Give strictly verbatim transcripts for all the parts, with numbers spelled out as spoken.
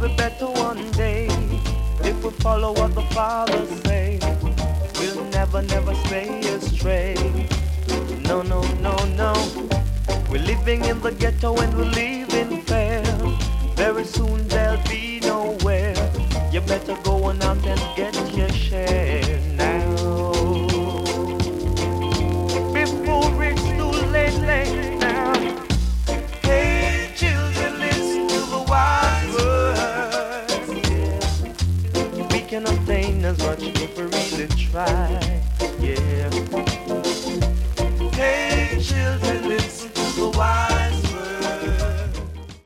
be better one day if we follow what the Father say. We'll never, never stray astray. No, no, no, no. We're living in the ghetto and we're living fair. Very soon there'll be nowhere. You better go on out and get your share now. Before it's too late, late now. Hey children, listen to the wise words. Yeah. We can obtain as much if we really try. Yeah. Hey children, listen to the wise words.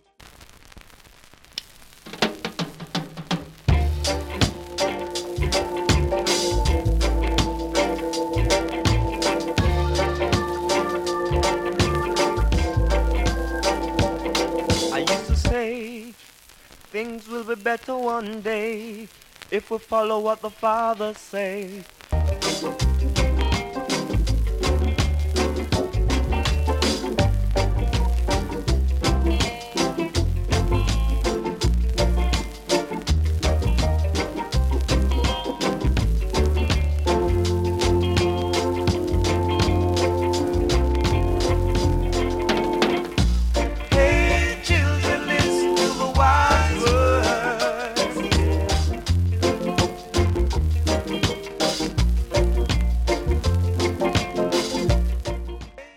I used to say things will be better one day if we follow what the Father say.